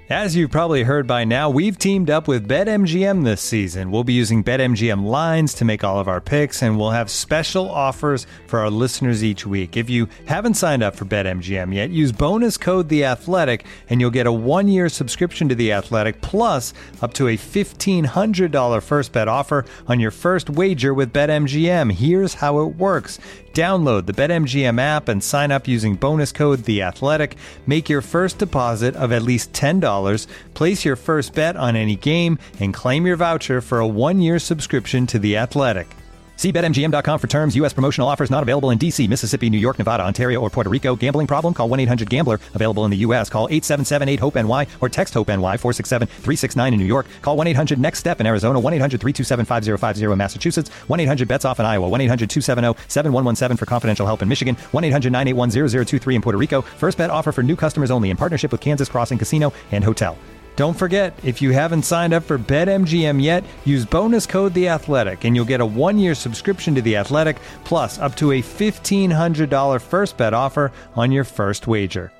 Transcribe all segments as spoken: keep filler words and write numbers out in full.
As you've probably heard by now, we've teamed up with BetMGM this season. We'll be using BetMGM lines to make all of our picks, and we'll have special offers for our listeners each week. If you haven't signed up for BetMGM yet, use bonus code The Athletic, and you'll get a one-year subscription to The Athletic, plus up to a fifteen hundred dollars first bet offer on your first wager with BetMGM. Here's how it works. Download the BetMGM app and sign up using bonus code The Athletic. Make your first deposit of at least ten dollars. Place your first bet on any game and claim your voucher for a one-year subscription to The Athletic. See Bet M G M dot com for terms. U S promotional offers not available in D C, Mississippi, New York, Nevada, Ontario, or Puerto Rico. Gambling problem? Call one eight hundred gambler. Available in the U S. Call eight seven seven eight hope N Y or text HOPE-NY four six seven three six nine in New York. Call one eight hundred next step in Arizona. one eight hundred three two seven five zero five zero in Massachusetts. one eight hundred bets off in Iowa. one eight hundred two seven zero seven one one seven for confidential help in Michigan. one eight hundred nine eight one zero zero two three in Puerto Rico. First bet offer for new customers only in partnership with Kansas Crossing Casino and Hotel. Don't forget, if you haven't signed up for BetMGM yet, use bonus code The Athletic, and you'll get a one-year subscription to The Athletic, plus up to a fifteen hundred dollars first bet offer on your first wager.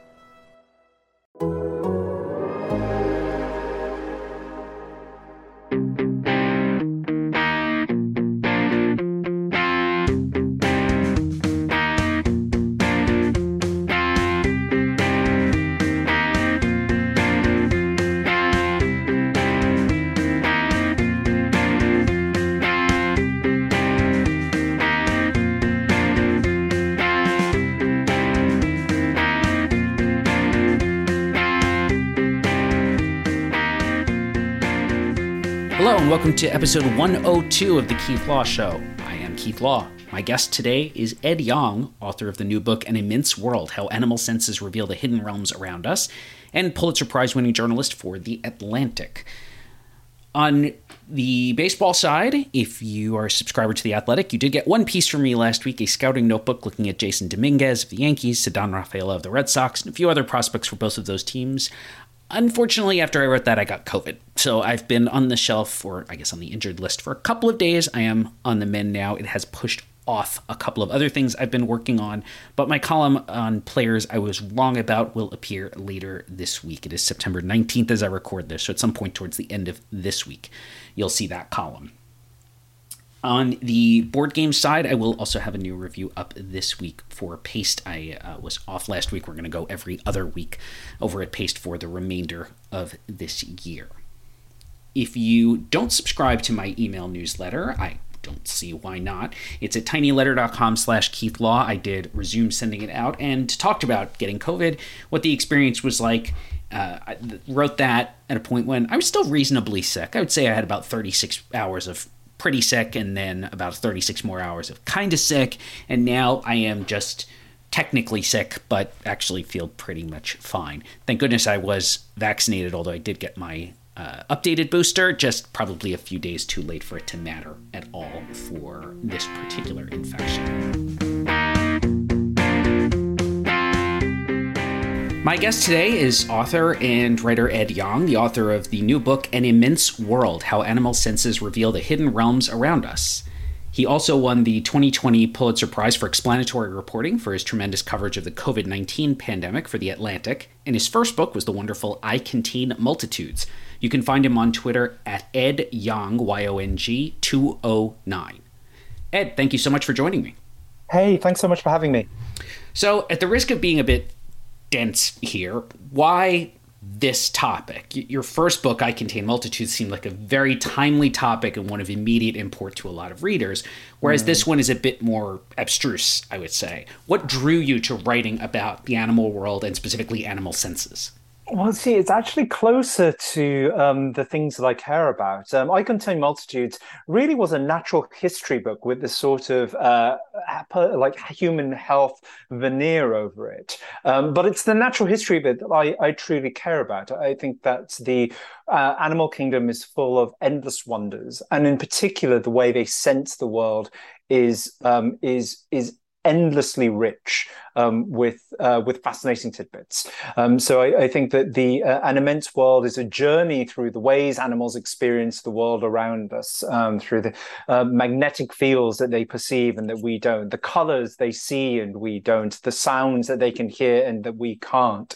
Hello and welcome to episode one oh two of The Keith Law Show. I am Keith Law. My guest today is Ed Yong, author of the new book An Immense World, How Animal Senses Reveal the Hidden Realms Around Us, and Pulitzer Prize-winning journalist for The Atlantic. On the baseball side, if you are a subscriber to The Athletic, you did get one piece from me last week, a scouting notebook looking at Jason Dominguez of the Yankees, Ceddanne Rafaela of the Red Sox, and a few other prospects for both of those teams. Unfortunately, after I wrote that, I got COVID. So I've been on the shelf, or I guess on the injured list, for a couple of days. I am on the mend now. It has pushed off a couple of other things I've been working on, but my column on players I was wrong about will appear later this week. It is September nineteenth as I record this, so at some point towards the end of this week, you'll see that column. On the board game side, I will also have a new review up this week for Paste. I uh, was off last week. We're going to go every other week over at Paste for the remainder of this year. If you don't subscribe to my email newsletter, I don't see why not. It's at tinyletter.com slash Keith Law. I did resume sending it out and talked about getting COVID, what the experience was like. Uh, I wrote that at a point when I was still reasonably sick. I would say I had about thirty-six hours of pretty sick, and then about thirty-six more hours of kind of sick, and now I am just technically sick, but actually feel pretty much fine. Thank goodness I was vaccinated, although I did get my uh, updated booster, just probably a few days too late for it to matter at all for this particular infection. My guest today is author and writer Ed Yong, the author of the new book, An Immense World, How Animal Senses Reveal the Hidden Realms Around Us. He also won the twenty twenty Pulitzer Prize for Explanatory Reporting for his tremendous coverage of the covid nineteen pandemic for The Atlantic, and his first book was the wonderful I Contain Multitudes. You can find him on Twitter at Ed Yong, Y O N G, two oh nine. Ed, thank you so much for joining me. Hey, thanks so much for having me. So, at the risk of being a bit dense here, why this topic? Your first book, I Contain Multitudes, seemed like a very timely topic and one of immediate import to a lot of readers, whereas mm. this one is a bit more abstruse, I would say. What drew you to writing about the animal world and specifically animal senses? Well, see, it's actually closer to um, the things that I care about. Um, I Contain Multitudes really was a natural history book with this sort of uh, like human health veneer over it. Um, but it's the natural history bit that I, I truly care about. I think that the uh, animal kingdom is full of endless wonders, and in particular, the way they sense the world is um, is is endlessly rich um, with uh, with fascinating tidbits. Um, so I, I think that the uh, An Immense World is a journey through the ways animals experience the world around us, um, through the uh, magnetic fields that they perceive and that we don't, the colors they see and we don't, the sounds that they can hear and that we can't.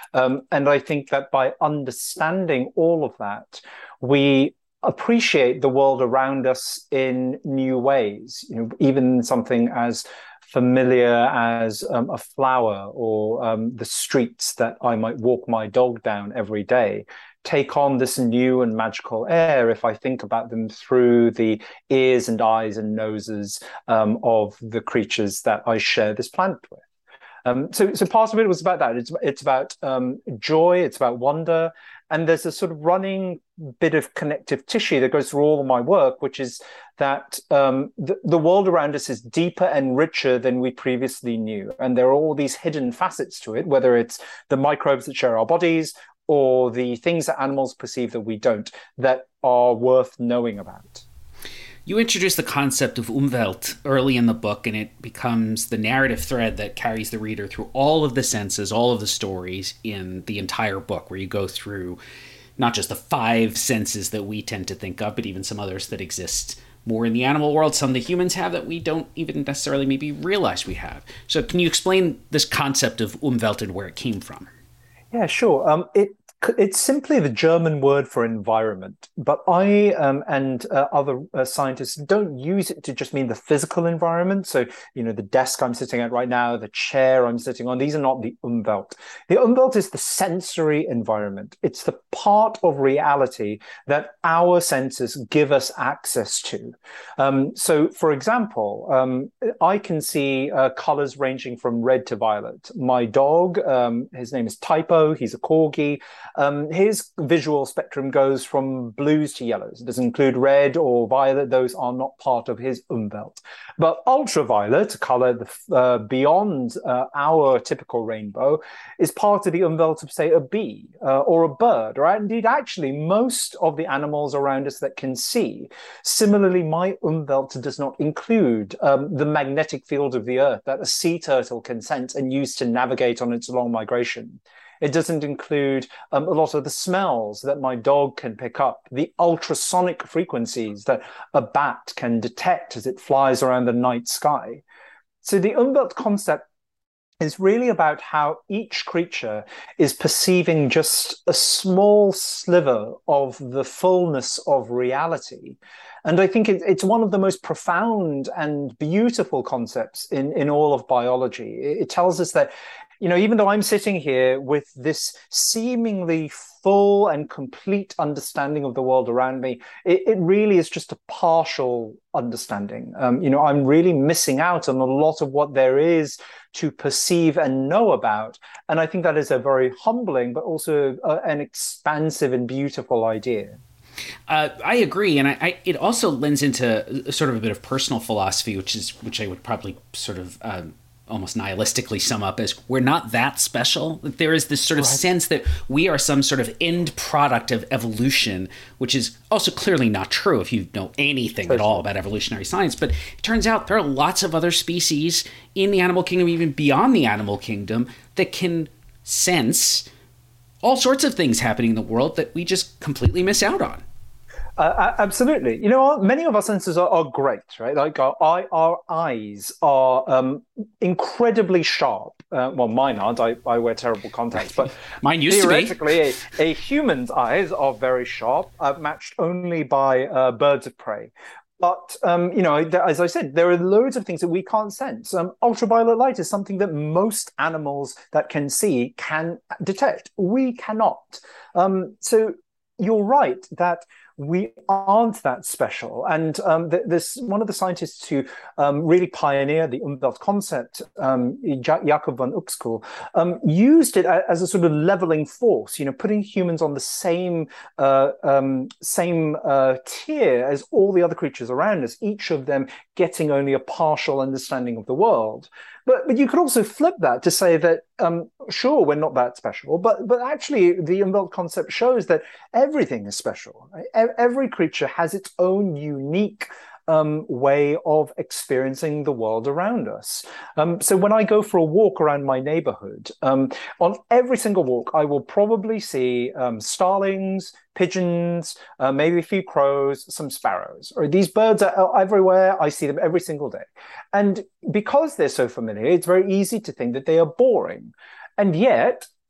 Um, and I think that by understanding all of that, we appreciate the world around us in new ways. You know, even something as familiar as um, a flower or um, the streets that I might walk my dog down every day take on this new and magical air if I think about them through the ears and eyes and noses um, of the creatures that I share this planet with. Um, so, so part of it was about that. It's it's about um, joy. It's about wonder, and there's a sort of running bit of connective tissue that goes through all of my work, which is that um, the, the world around us is deeper and richer than we previously knew, and there are all these hidden facets to it. Whether it's the microbes that share our bodies, or the things that animals perceive that we don't, that are worth knowing about. You introduce the concept of Umwelt early in the book, and it becomes the narrative thread that carries the reader through all of the senses, all of the stories in the entire book, where you go through not just the five senses that we tend to think of, but even some others that exist more in the animal world, some that humans have that we don't even necessarily maybe realize we have. So can you explain this concept of Umwelt and where it came from? Yeah, sure. Um, it It's simply the German word for environment, but I um, and uh, other uh, scientists don't use it to just mean the physical environment. So, you know, the desk I'm sitting at right now, the chair I'm sitting on, these are not the Umwelt. The Umwelt is the sensory environment. It's the part of reality that our senses give us access to. Um, so, for example, um, I can see uh, colors ranging from red to violet. My dog, um, his name is Typo, he's a corgi. Um, his visual spectrum goes from blues to yellows. It doesn't include red or violet. Those are not part of his Umwelt. But ultraviolet, a color uh, beyond uh, our typical rainbow, is part of the Umwelt of, say, a bee uh, or a bird, or indeed, actually, most of the animals around us that can see. Similarly, my Umwelt does not include um, the magnetic field of the Earth that a sea turtle can sense and use to navigate on its long migration. It doesn't include um, a lot of the smells that my dog can pick up, the ultrasonic frequencies that a bat can detect as it flies around the night sky. So the Umwelt concept is really about how each creature is perceiving just a small sliver of the fullness of reality. And I think it, it's one of the most profound and beautiful concepts in, in all of biology. It, it tells us that, you know, even though I'm sitting here with this seemingly full and complete understanding of the world around me, it, it really is just a partial understanding. Um, you know, I'm really missing out on a lot of what there is to perceive and know about. And I think that is a very humbling, but also uh, an expansive and beautiful idea. Uh, I agree, and I, I, it also lends into sort of a bit of personal philosophy, which is which I would probably sort of um, almost nihilistically sum up as we're not that special. There is this sort of right. sense that we are some sort of end product of evolution, which is also clearly not true if you know anything totally. at all about evolutionary science. But it turns out there are lots of other species in the animal kingdom, even beyond the animal kingdom, that can sense all sorts of things happening in the world that we just completely miss out on. Uh, absolutely. You know, many of our senses are, are great, right? Like our eye, our eyes are um, incredibly sharp. Uh, well, mine aren't. I, I wear terrible contacts, but mine used theoretically, to be. a, a human's eyes are very sharp, uh, matched only by uh, birds of prey. But, um, you know, as I said, there are loads of things that we can't sense. Um, ultraviolet light is something that most animals that can see can detect. We cannot. Um, so you're right that we aren't that special. And um, th- this one of the scientists who um, really pioneered the Umwelt concept, um, Jakob von Uexküll, um, used it as a sort of leveling force, you know, putting humans on the same uh, um, same uh, tier as all the other creatures around us, each of them getting only a partial understanding of the world. But, but you could also flip that to say that, um, sure, we're not that special, but but actually the Umwelt concept shows that everything is special. Right? Every creature has its own unique um, way of experiencing the world around us. Um, so when I go for a walk around my neighborhood, um, on every single walk, I will probably see um, starlings, pigeons, uh, maybe a few crows, some sparrows. Or these birds are everywhere. I see them every single day. And because they're so familiar, it's very easy to think that they are boring. And yet,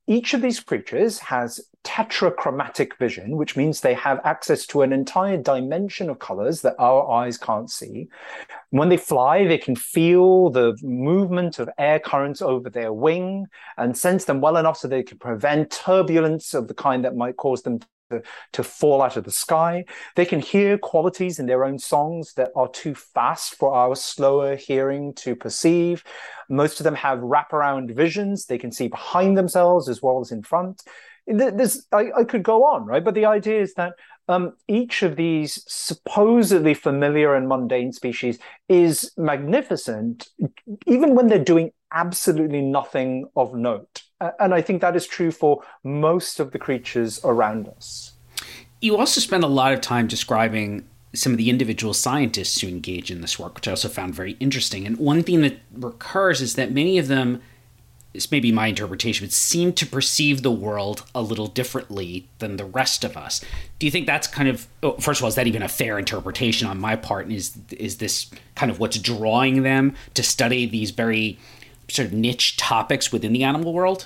each of these creatures has tetrachromatic vision, which means they have access to an entire dimension of colors that our eyes can't see. When they fly, they can feel the movement of air currents over their wing and sense them well enough so they can prevent turbulence of the kind that might cause them to, to fall out of the sky. They can hear qualities in their own songs that are too fast for our slower hearing to perceive. Most of them have wraparound visions. They can see behind themselves as well as in front. This, I, I could go on, right? But the idea is that um, each of these supposedly familiar and mundane species is magnificent, even when they're doing absolutely nothing of note. And I think that is true for most of the creatures around us. You also spend a lot of time describing some of the individual scientists who engage in this work, which I also found very interesting. And one thing that recurs is that many of them, this may be my interpretation, but seem to perceive the world a little differently than the rest of us. Do you think that's kind of, oh, first of all, is that even a fair interpretation on my part? And is, is this kind of what's drawing them to study these very sort of niche topics within the animal world?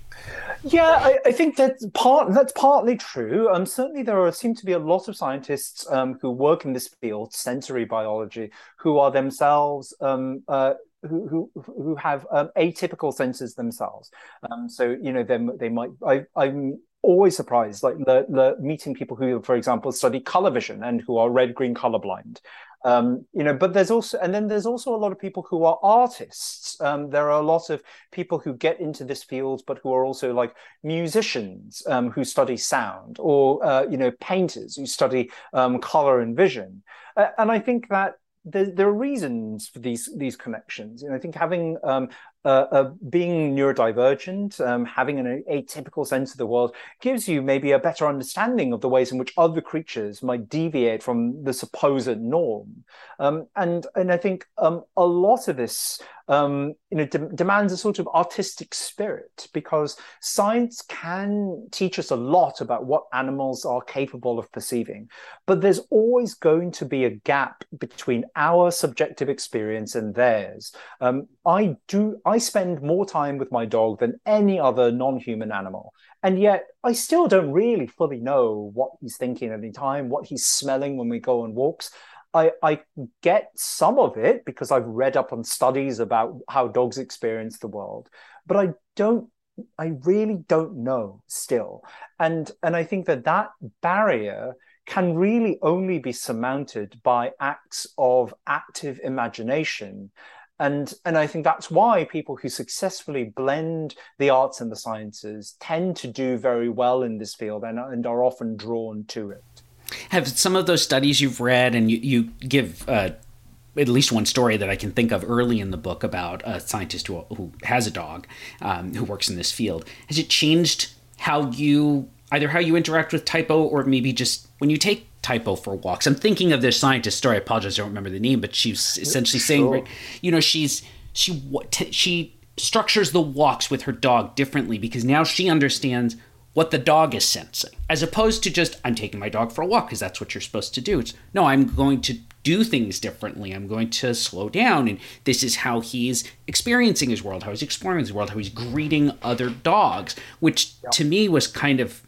Yeah, I, I think that's part that's partly true. Um, certainly, there are, seem to be a lot of scientists um, who work in this field, sensory biology, who are themselves um, uh, who who who have um, atypical senses themselves. Um, so you know, they they might. I, I'm always surprised, like the, the meeting people who, for example, study color vision and who are red green colorblind. Um, you know, but there's also, and then there's also a lot of people who are artists. Um, there are a lot of people who get into this field, but who are also like musicians um, who study sound, or uh, you know, painters who study um, color and vision. Uh, and I think that there, there are reasons for these these connections. You know, I think having um, uh, uh, being neurodivergent, um, having an atypical sense of the world gives you maybe a better understanding of the ways in which other creatures might deviate from the supposed norm. Um, and and I think um, a lot of this um, you know de- demands a sort of artistic spirit, because science can teach us a lot about what animals are capable of perceiving, but there's always going to be a gap between our subjective experience and theirs. Um, I do. I spend more time with my dog than any other non-human animal. And yet I still don't really fully know what he's thinking at any time, what he's smelling when we go on walks. I, I get some of it because I've read up on studies about how dogs experience the world, but I don't, I really don't know still. And, and I think that that barrier can really only be surmounted by acts of active imagination. And, and I think that's why people who successfully blend the arts and the sciences tend to do very well in this field and, and are often drawn to it. Have some of those studies you've read, and you, you give uh, at least one story that I can think of early in the book about a scientist who, who has a dog um, who works in this field. Has it changed how you, either how you interact with Typo, or maybe just when you take Typo for walks? I'm thinking of this scientist story. I apologize, I don't remember the name, but she's essentially saying, Sure. you know, she's she she structures the walks with her dog differently because now she understands what the dog is sensing, as opposed to just, I'm taking my dog for a walk because that's what you're supposed to do. It's, no, I'm going to do things differently. I'm going to slow down, and this is how he's experiencing his world, how he's exploring his world, how he's greeting other dogs, which yeah. to me was kind of,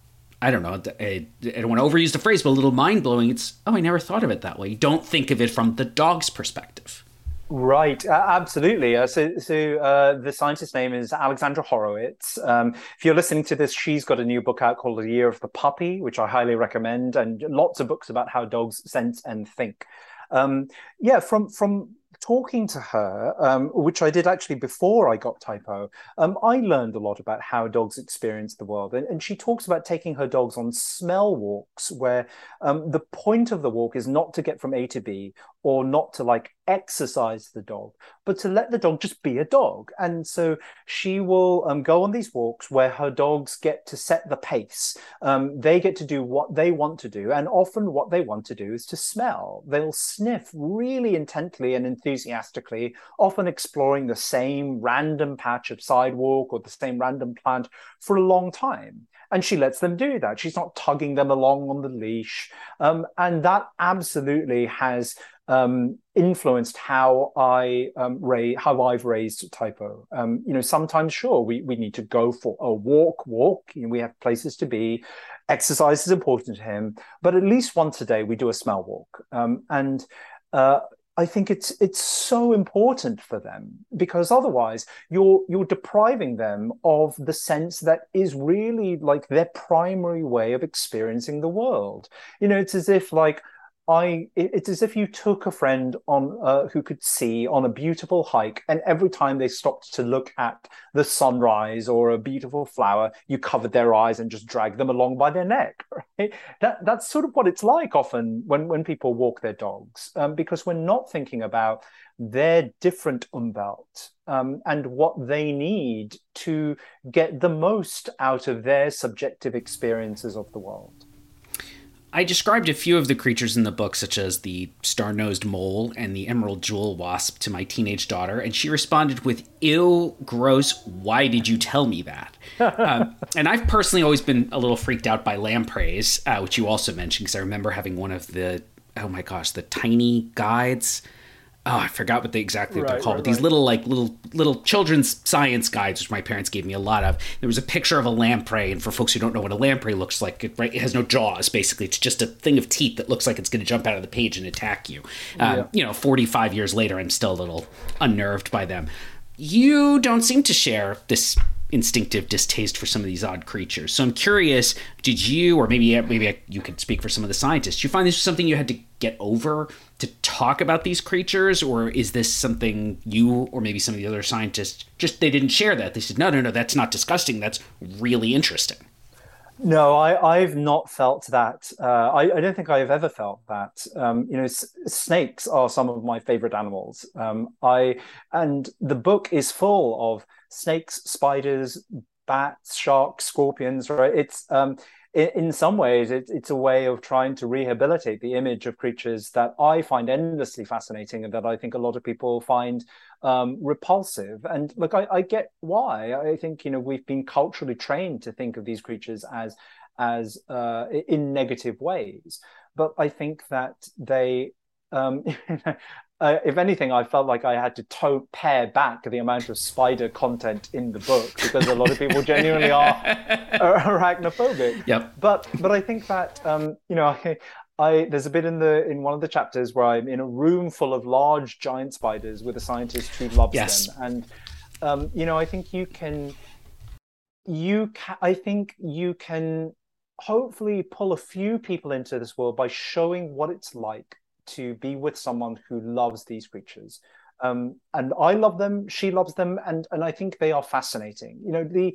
I don't know, I, I don't want to overuse the phrase, but a little mind-blowing. It's, oh, I never thought of it that way. You don't think of it from the dog's perspective. Right, uh, absolutely. Uh, so, so uh, the scientist's name is Alexandra Horowitz. Um, if you're listening to this, she's got a new book out called The Year of the Puppy, which I highly recommend, and lots of books about how dogs sense and think. Um, yeah, from from talking to her, um, which I did actually before I got Typo, um, I learned a lot about how dogs experience the world. And, and she talks about taking her dogs on smell walks, where um, the point of the walk is not to get from A to B, or not to like exercise the dog, but to let the dog just be a dog. And so she will um, go on these walks where her dogs get to set the pace. Um, they get to do what they want to do. And often what they want to do is to smell. They'll sniff really intently and enthusiastically, often exploring the same random patch of sidewalk or the same random plant for a long time. And she lets them do that. She's not tugging them along on the leash. Um, and that absolutely has um, influenced how I um, ra- how I've raised Typo. Um, you know, sometimes sure we we need to go for a walk, walk. You know, we have places to be. Exercise is important to him, but at least once a day we do a smell walk, um, and uh, I think it's it's so important for them, because otherwise you're you're depriving them of the sense that is really like their primary way of experiencing the world. You know, it's as if like. I, it's as if you took a friend on uh, who could see on a beautiful hike, and every time they stopped to look at the sunrise or a beautiful flower, you covered their eyes and just dragged them along by their neck. Right? That that's sort of what it's like often when when people walk their dogs, um, because we're not thinking about their different Umwelt um, and what they need to get the most out of their subjective experiences of the world. I described a few of the creatures in the book, such as the star-nosed mole and the emerald jewel wasp, to my teenage daughter, and she responded with, "Ew, gross, why did you tell me that?" um, and I've personally always been a little freaked out by lampreys, uh, which you also mentioned, because I remember having one of the, oh my gosh, the tiny guides. Oh, I forgot what they exactly what right, they're called, right, but these right. little like little little children's science guides, which my parents gave me a lot of. There was a picture of a lamprey, and for folks who don't know what a lamprey looks like, it, right, it has no jaws. Basically, it's just a thing of teeth that looks like it's going to jump out of the page and attack you. Um, yeah. You know, forty-five years later, I'm still a little unnerved by them. You don't seem to share this instinctive distaste for some of these odd creatures. So I'm curious, did you, or maybe maybe you could speak for some of the scientists, do you find this was something you had to get over to talk about these creatures, or is this something you or maybe some of the other scientists just, they didn't share that? They said, no, no, no, that's not disgusting. That's really interesting. No, I, I've not felt that. Uh, I, I don't think I've ever felt that. Um, you know, s- snakes are some of my favorite animals. Um, I and the book is full of snakes, spiders, bats, sharks, scorpions. Right? It's um, in, in some ways, it, it's a way of trying to rehabilitate the image of creatures that I find endlessly fascinating and that I think a lot of people find um, repulsive. And look, I, I get why. I think, you know, we've been culturally trained to think of these creatures as as uh, in negative ways. But I think that they, um, uh, if anything, I felt like I had to to- pare back the amount of spider content in the book, because a lot of people genuinely are arachnophobic. Yep. But but I think that um, you know. I, I, there's a bit in the in one of the chapters where I'm in a room full of large giant spiders with a scientist who loves yes. them, and um, you know, I think you can, you can, I think you can hopefully pull a few people into this world by showing what it's like to be with someone who loves these creatures. Um, and I love them, she loves them, and and I think they are fascinating. You know, the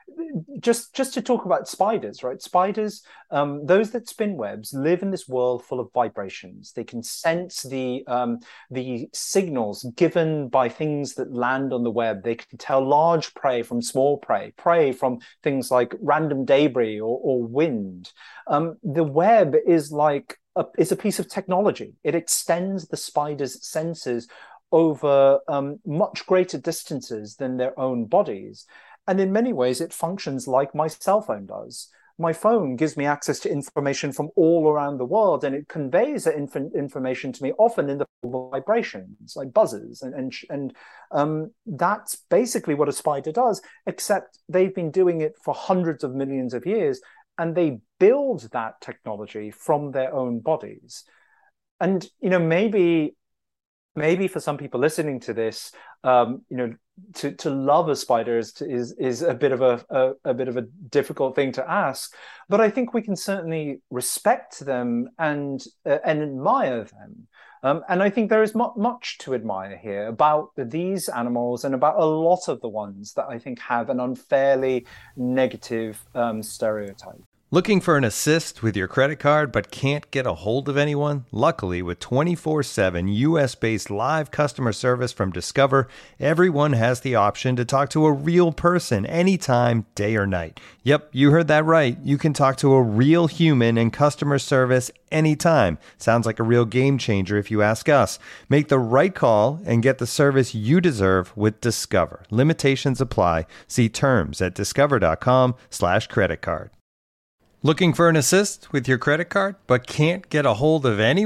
just just to talk about spiders, right? Spiders, um, those that spin webs, live in this world full of vibrations. They can sense the um, the signals given by things that land on the web. They can tell large prey from small prey, prey from things like random debris or, or wind. Um, the web is like a, is a piece of technology. It extends the spider's senses over um, much greater distances than their own bodies. And in many ways, it functions like my cell phone does. My phone gives me access to information from all around the world, and it conveys that inf- information to me often in the form of vibrations, like buzzes. And, and, and um, that's basically what a spider does, except they've been doing it for hundreds of millions of years, and they build that technology from their own bodies. And, you know, maybe... Maybe for some people listening to this, um, you know, to, to love a spider is is is a bit of a, a a bit of a difficult thing to ask. But I think we can certainly respect them and uh, and admire them. Um, and I think there is mu- much to admire here about these animals and about a lot of the ones that I think have an unfairly negative um, stereotype. Looking for an assist with your credit card but can't get a hold of anyone? Luckily, with twenty-four seven U S-based live customer service from Discover, everyone has the option to talk to a real person anytime, day or night. Yep, you heard that right. You can talk to a real human in customer service anytime. Sounds like a real game changer if you ask us. Make the right call and get the service you deserve with Discover. Limitations apply. See terms at discover.com slash credit card. Looking for an assist with your credit card, but can't get a hold of anyone?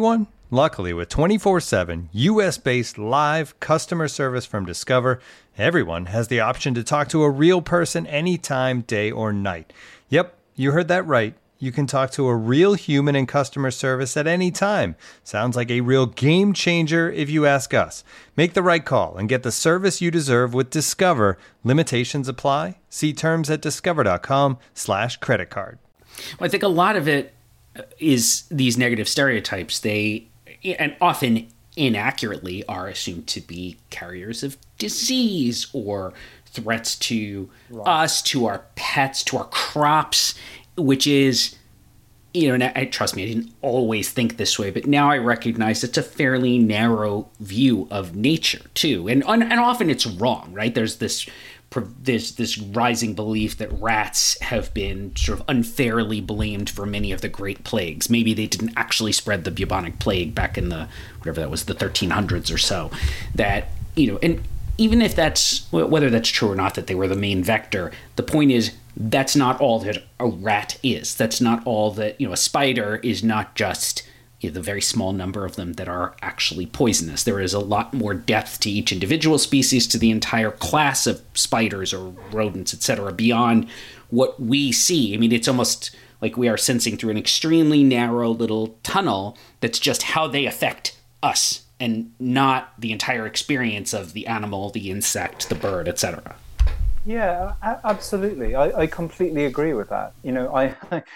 Luckily, with twenty-four seven U S-based live customer service from Discover, everyone has the option to talk to a real person anytime, day or night. Yep, you heard that right. You can talk to a real human in customer service at any time. Sounds like a real game changer if you ask us. Make the right call and get the service you deserve with Discover. Limitations apply. See terms at discover.com slash credit card. Well, I think a lot of it is these negative stereotypes. They, and often inaccurately, are assumed to be carriers of disease or threats to right. us, to our pets, to our crops, which is, you know, and I, trust me, I didn't always think this way, but now I recognize it's a fairly narrow view of nature too. And and often it's wrong, right? There's this this this rising belief that rats have been sort of unfairly blamed for many of the great plagues. Maybe they didn't actually spread the bubonic plague back in the, whatever that was, the thirteen hundreds or so. That, you know, and even if that's, whether that's true or not, that they were the main vector, the point is, that's not all that a rat is. That's not all that, you know, a spider is not just, you know, the very small number of them that are actually poisonous. There is a lot more depth to each individual species, to the entire class of spiders or rodents, et cetera, beyond what we see. I mean, it's almost like we are sensing through an extremely narrow little tunnel that's just how they affect us and not the entire experience of the animal, the insect, the bird, et cetera. Yeah, absolutely. I, I completely agree with that. You know, I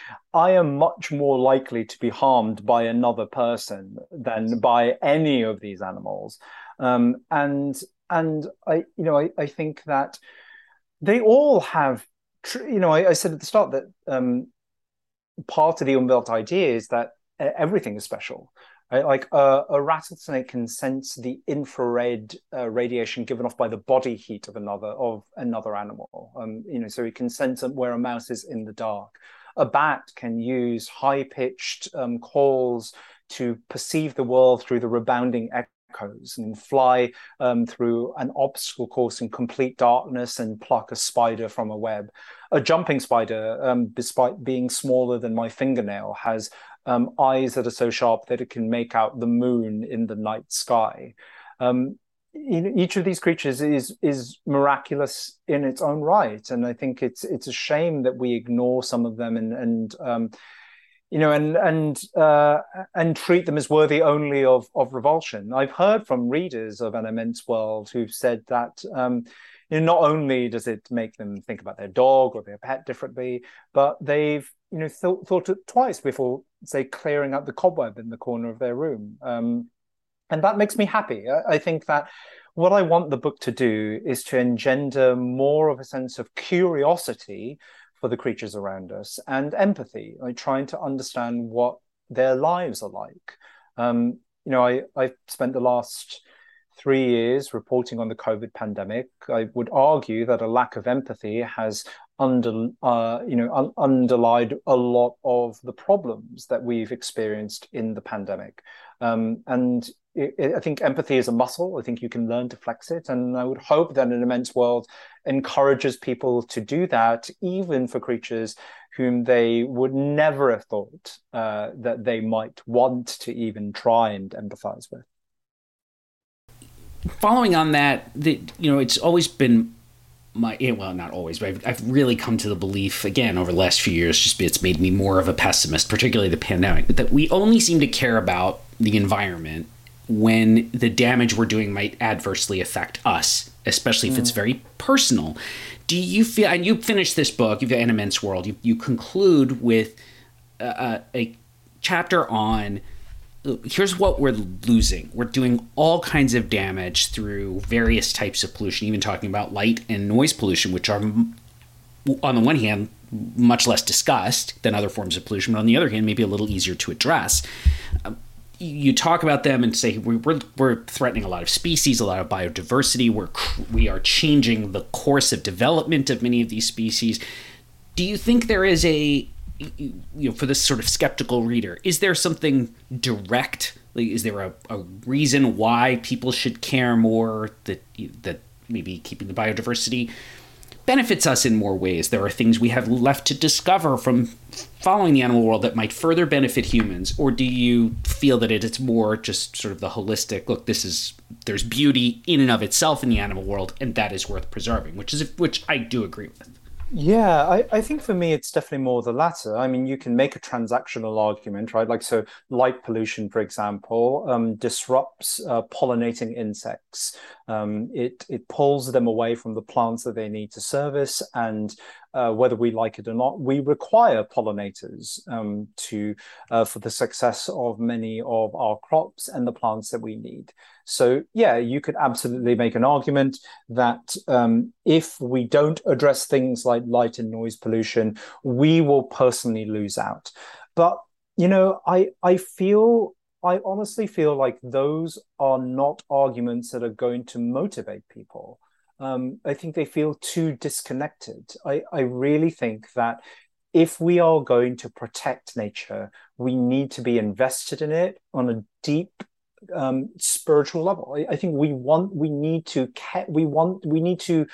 I am much more likely to be harmed by another person than by any of these animals. Um, and and I, you know, I, I think that they all have, tr- you know, I, I said at the start that um, part of the unbuilt idea is that everything is special. Right? Like uh, a rattlesnake can sense the infrared uh, radiation given off by the body heat of another of another animal. Um, you know, so it can sense where a mouse is in the dark. A bat can use high-pitched um, calls to perceive the world through the rebounding echoes and fly um, through an obstacle course in complete darkness and pluck a spider from a web. A jumping spider, um, despite being smaller than my fingernail, has Um, eyes that are so sharp that it can make out the moon in the night sky. Um, each of these creatures is is miraculous in its own right, and I think it's it's a shame that we ignore some of them and and um, you know and and uh, and treat them as worthy only of of revulsion. I've heard from readers of An Immense World who've said that. Um, You know, not only does it make them think about their dog or their pet differently, but they've, you know, th- thought it twice before, say, clearing out the cobweb in the corner of their room. Um, and that makes me happy. I, I think that what I want the book to do is to engender more of a sense of curiosity for the creatures around us and empathy, like trying to understand what their lives are like. Um, you know, I, I've spent the last three years reporting on the COVID pandemic. I would argue that a lack of empathy has under, uh, you know, un- underlined a lot of the problems that we've experienced in the pandemic. Um, and it, it, I think empathy is a muscle. I think you can learn to flex it. And I would hope that An Immense World encourages people to do that, even for creatures whom they would never have thought uh, that they might want to even try and empathize with. Following on that, the, you know, it's always been my, well, not always, but I've, I've really come to the belief, again, over the last few years, just it's made me more of a pessimist, particularly the pandemic, but that we only seem to care about the environment when the damage we're doing might adversely affect us, especially if mm. it's very personal. Do you feel, and you finished this book, you've got An Immense World, you, you conclude with a, a chapter on, here's what we're losing. We're doing all kinds of damage through various types of pollution, even talking about light and noise pollution, which are, on the one hand, much less discussed than other forms of pollution, but on the other hand, maybe a little easier to address. Um, you talk about them and say we're, we're threatening a lot of species, a lot of biodiversity. We're we are changing the course of development of many of these species. Do you think there is a you know, for this sort of skeptical reader, is there something direct? Like, is there a, a reason why people should care more that that maybe keeping the biodiversity benefits us in more ways. There are things we have left to discover from following the animal world that might further benefit humans? Or do you feel that it, it's more just sort of the holistic, look, this is, there's beauty in and of itself in the animal world, and that is worth preserving, which is, which I do agree with. Yeah, I, I think for me, it's definitely more the latter. I mean, you can make a transactional argument, right? Like, so light pollution, for example, um, disrupts uh, pollinating insects. Um, it, it pulls them away from the plants that they need to service. And uh, whether we like it or not, we require pollinators um, to uh, for the success of many of our crops and the plants that we need. So, yeah, you could absolutely make an argument that um, if we don't address things like light and noise pollution, we will personally lose out. But, you know, I I feel, I honestly feel like those are not arguments that are going to motivate people. Um, I think they feel too disconnected. I, I really think that if we are going to protect nature, we need to be invested in it on a deep um spiritual level. I, I think we want we need to we want we need to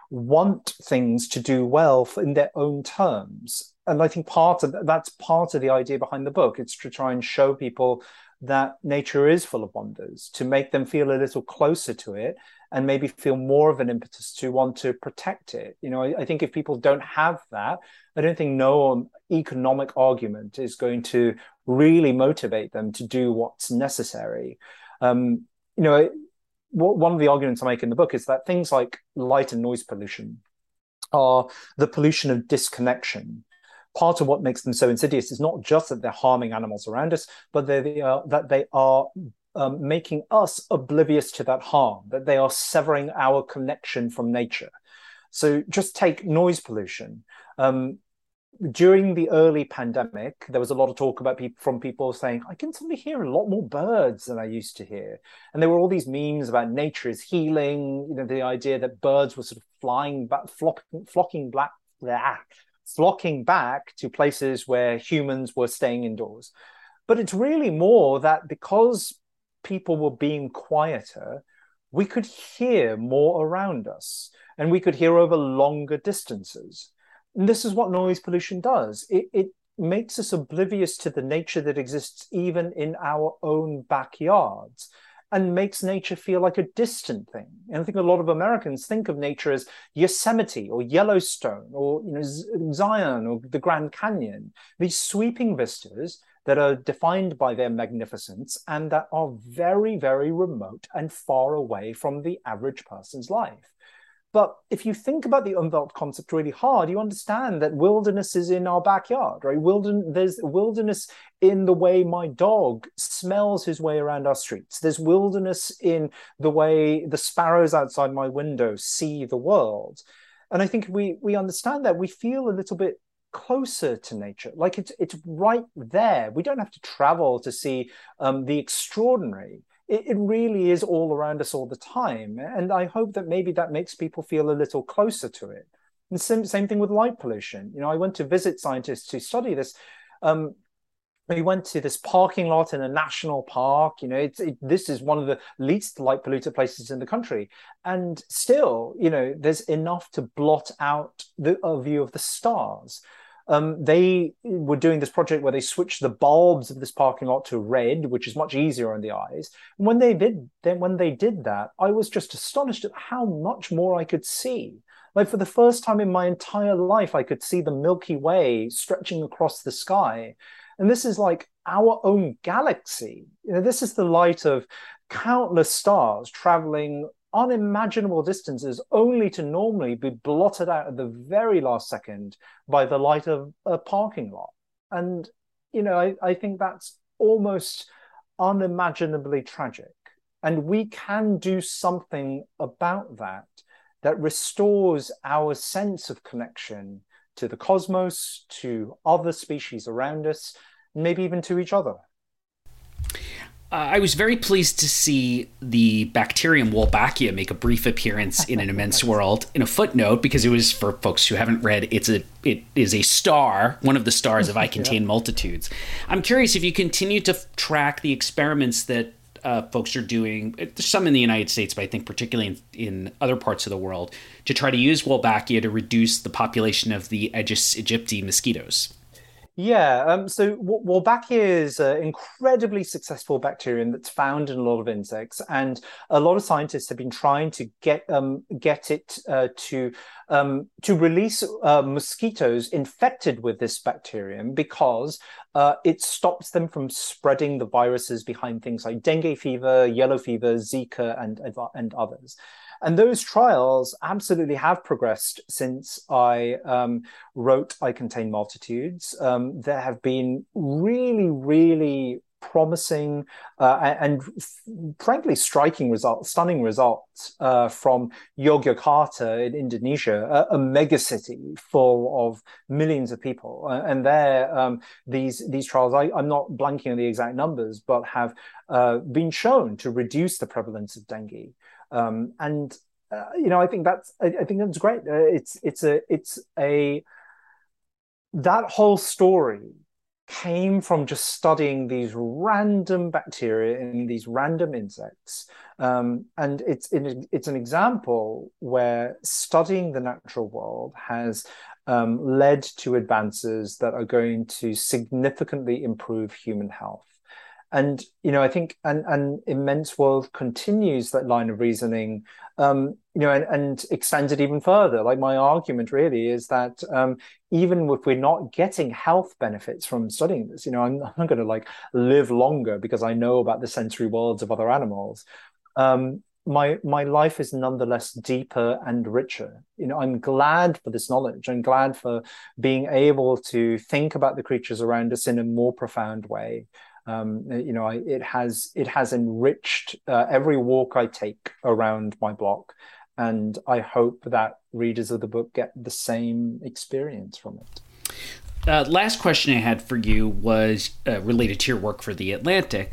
want things to do well for, in their own terms. And I think part of that's part of the idea behind the book. It's to try and show people that nature is full of wonders, to make them feel a little closer to it, and maybe feel more of an impetus to want to protect it. You know, I, I think if people don't have that, I don't think no economic argument is going to really motivate them to do what's necessary. Um, you know, it, one of the arguments I make in the book is that things like light and noise pollution are the pollution of disconnection. Part of what makes them so insidious is not just that they're harming animals around us, but they are, that they are um, making us oblivious to that harm, that they are severing our connection from nature. So just take noise pollution. Um, During the early pandemic, there was a lot of talk about people from people saying, I can suddenly hear a lot more birds than I used to hear. And there were all these memes about nature is healing, you know, the idea that birds were sort of flying back, flocking, flocking back, blah, flocking back to places where humans were staying indoors. But it's really more that because people were being quieter, we could hear more around us, and we could hear over longer distances. And this is what noise pollution does. It, it makes us oblivious to the nature that exists even in our own backyards, and makes nature feel like a distant thing. And I think a lot of Americans think of nature as Yosemite or Yellowstone or, you know, Zion or the Grand Canyon, these sweeping vistas that are defined by their magnificence and that are very, very remote and far away from the average person's life. But if you think about the Umwelt concept really hard, you understand that wilderness is in our backyard, right? Wilderness, there's wilderness in the way my dog smells his way around our streets. There's wilderness in the way the sparrows outside my window see the world. And I think we we understand that, we feel a little bit closer to nature, like it's it's right there. We don't have to travel to see um, the extraordinary. It really is all around us all the time. And I hope that maybe that makes people feel a little closer to it. And same, same thing with light pollution. You know, I went to visit scientists to study this. Um, we went to this parking lot in a national park. You know, it's, it, this is one of the least light polluted places in the country. And still, you know, there's enough to blot out the a view of the stars. Um, they were doing this project where they switched the bulbs of this parking lot to red, which is much easier on the eyes. And when they did, then when they did that, I was just astonished at how much more I could see. Like for the first time in my entire life, I could see the Milky Way stretching across the sky. And this is like our own galaxy. You know, this is the light of countless stars traveling unimaginable distances, only to normally be blotted out at the very last second by the light of a parking lot. And, you know, I, I think that's almost unimaginably tragic. And we can do something about that, that restores our sense of connection to the cosmos, to other species around us, and maybe even to each other. Uh, I was very pleased to see the bacterium Wolbachia make a brief appearance in An Immense World in a footnote, because it was, for folks who haven't read, it's a it is a star, one of the stars of I Contain yeah. Multitudes. I'm curious if you continue to f- track the experiments that uh, folks are doing, there's some in the United States, but I think particularly in, in other parts of the world, to try to use Wolbachia to reduce the population of the Aedes aegypti mosquitoes. Yeah, um, so w- Wolbachia is an incredibly successful bacterium that's found in a lot of insects, and a lot of scientists have been trying to get um, get it uh, to um, to release uh, mosquitoes infected with this bacterium because uh, it stops them from spreading the viruses behind things like dengue fever, yellow fever, Zika, and and others. And those trials absolutely have progressed since I um, wrote I Contain Multitudes. Um, there have been really, really promising uh, and frankly striking results, stunning results uh, from Yogyakarta in Indonesia, a, a mega city full of millions of people. Uh, and there, um, these these trials, I, I'm not blanking on the exact numbers, but have uh, been shown to reduce the prevalence of dengue. Um, and uh, you know, I think that's I, I think that's great. Uh, it's it's a it's a that whole story came from just studying these random bacteria in these random insects, um, and it's it, it's an example where studying the natural world has um, led to advances that are going to significantly improve human health. And, you know, I think and, and Immense World continues that line of reasoning, um, you know, and, and extends it even further. Like my argument really is that um, even if we're not getting health benefits from studying this, you know, I'm, I'm not going to like live longer because I know about the sensory worlds of other animals. Um, my my life is nonetheless deeper and richer. You know, I'm glad for this knowledge. I'm glad for being able to think about the creatures around us in a more profound way. Um, you know, I, it has it has enriched uh, every walk I take around my block, and I hope that readers of the book get the same experience from it. Uh, last question I had for you was uh, related to your work for The Atlantic.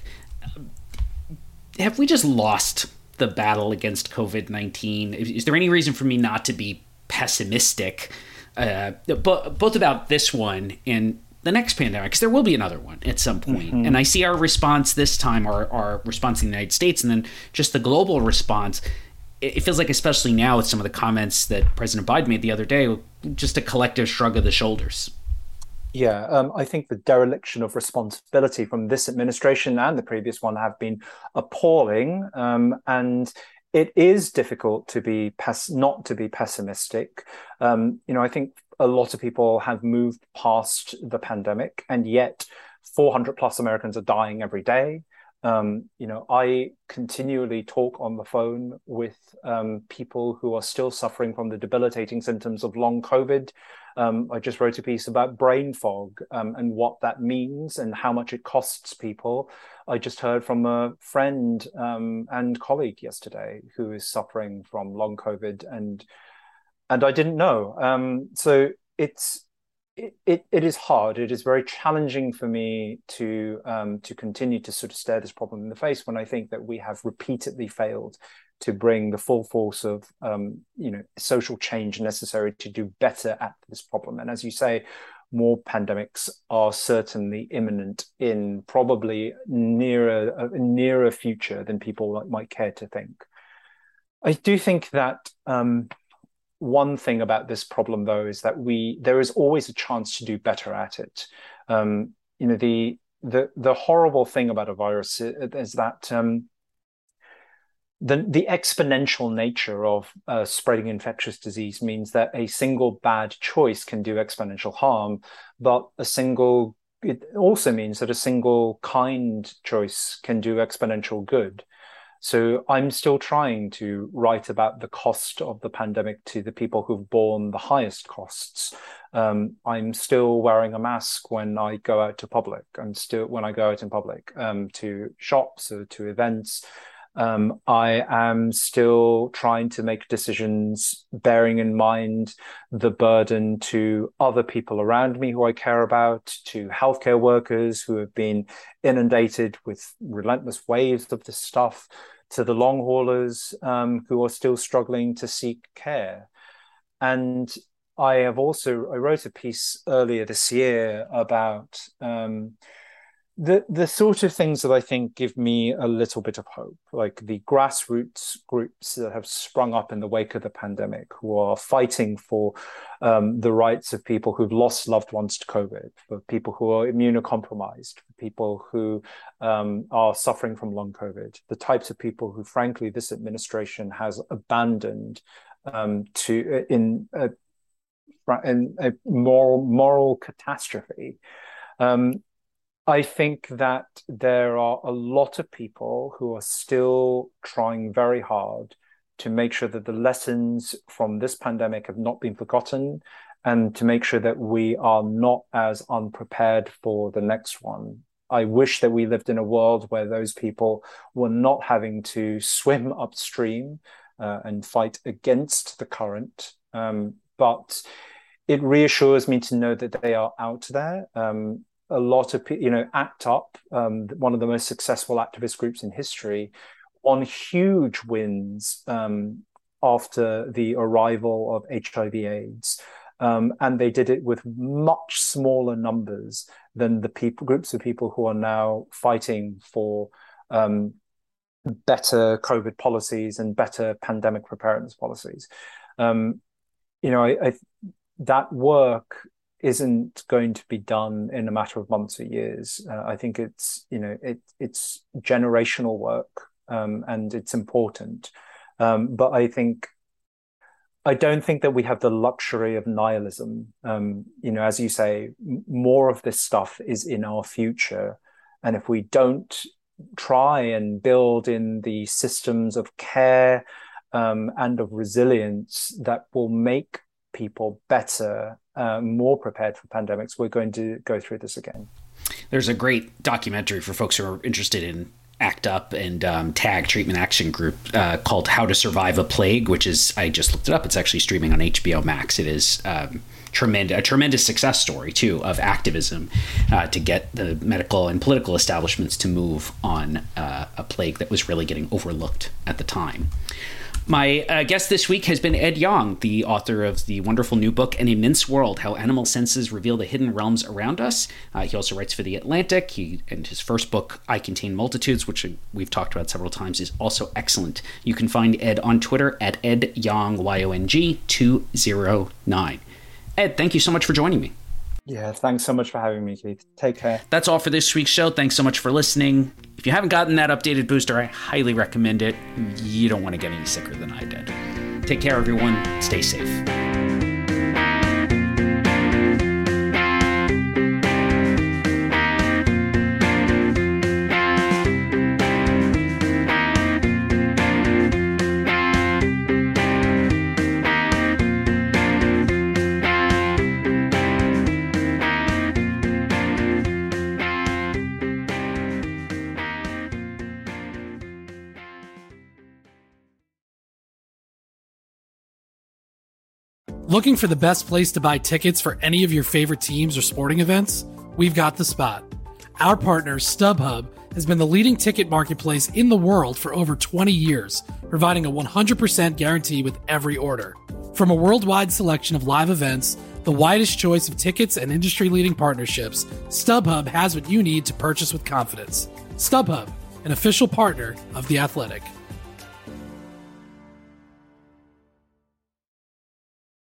Have we just lost the battle against COVID nineteen? Is there any reason for me not to be pessimistic, uh, but both about this one and the next pandemic, because there will be another one at some point. Mm-hmm. And I see our response this time, our, our response in the United States, and then just the global response. It feels like, especially now with some of the comments that President Biden made the other day, just a collective shrug of the shoulders. Yeah, um, I think the dereliction of responsibility from this administration and the previous one have been appalling. Um, and it is difficult to be pes- not to be pessimistic. Um, you know, I think a lot of people have moved past the pandemic, and yet four hundred plus Americans are dying every day. Um, you know, I continually talk on the phone with um, people who are still suffering from the debilitating symptoms of long COVID. Um, I just wrote a piece about brain fog um, and what that means and how much it costs people. I just heard from a friend um, and colleague yesterday who is suffering from long COVID, and and I didn't know. Um, so it's it, it it is hard. It is very challenging for me to um, to continue to sort of stare this problem in the face when I think that we have repeatedly failed to bring the full force of um, you know social change necessary to do better at this problem. And as you say, more pandemics are certainly imminent in probably nearer a nearer future than people might care to think. I do think that um, one thing about this problem, though, is that we there is always a chance to do better at it. Um, you know, the the the horrible thing about a virus is that um, the the exponential nature of uh, spreading infectious disease means that a single bad choice can do exponential harm, but a single it also means that a single kind choice can do exponential good. So I'm still trying to write about the cost of the pandemic to the people who've borne the highest costs. Um, I'm still wearing a mask when I go out to public. I'm still when I go out in public um, to shops or to events. Um, I am still trying to make decisions bearing in mind the burden to other people around me who I care about, to healthcare workers who have been inundated with relentless waves of this stuff, to the long haulers um, who are still struggling to seek care. And I have also, I wrote a piece earlier this year about um, the the sort of things that I think give me a little bit of hope, like the grassroots groups that have sprung up in the wake of the pandemic, who are fighting for um, the rights of people who've lost loved ones to COVID, for people who are immunocompromised, for people who um, are suffering from long COVID, the types of people who, frankly, this administration has abandoned um, to in a, in a moral moral catastrophe. Um, I think that there are a lot of people who are still trying very hard to make sure that the lessons from this pandemic have not been forgotten, and to make sure that we are not as unprepared for the next one. I wish that we lived in a world where those people were not having to swim upstream uh, and fight against the current. Um, but it reassures me to know that they are out there. Um, A lot of people, you know, ACT UP, um, one of the most successful activist groups in history, won huge wins um, after the arrival of H I V AIDS. Um, and they did it with much smaller numbers than the people, groups of people who are now fighting for um, better COVID policies and better pandemic preparedness policies. Um, you know, I, I, that work isn't going to be done in a matter of months or years. Uh, I think it's, you know, it, it's generational work um, and it's important. Um, but I think, I don't think that we have the luxury of nihilism. Um, you know, as you say, m- more of this stuff is in our future. And if we don't try and build in the systems of care um, and of resilience that will make people better, uh, more prepared for pandemics, we're going to go through this again. There's a great documentary for folks who are interested in ACT UP and um, TAG, Treatment Action Group, uh, called How to Survive a Plague, which is, I just looked it up, it's actually streaming on H B O Max. It is um, tremendous, a tremendous success story, too, of activism uh, to get the medical and political establishments to move on uh, a plague that was really getting overlooked at the time. My uh, guest this week has been Ed Yong, the author of the wonderful new book, An Immense World, How Animal Senses Reveal the Hidden Realms Around Us. Uh, he also writes for The Atlantic. He, and his first book, I Contain Multitudes, which we've talked about several times, is also excellent. You can find Ed on Twitter at Ed Yong, Y O N G two oh nine. Ed, thank you so much for joining me. Yeah, thanks so much for having me, Keith. Take care. That's all for this week's show. Thanks so much for listening. If you haven't gotten that updated booster, I highly recommend it. You don't want to get any sicker than I did. Take care, everyone. Stay safe. Looking for the best place to buy tickets for any of your favorite teams or sporting events? We've got the spot. Our partner, StubHub, has been the leading ticket marketplace in the world for over twenty years, providing a one hundred percent guarantee with every order. From a worldwide selection of live events, the widest choice of tickets and industry-leading partnerships, StubHub has what you need to purchase with confidence. StubHub, an official partner of The Athletic.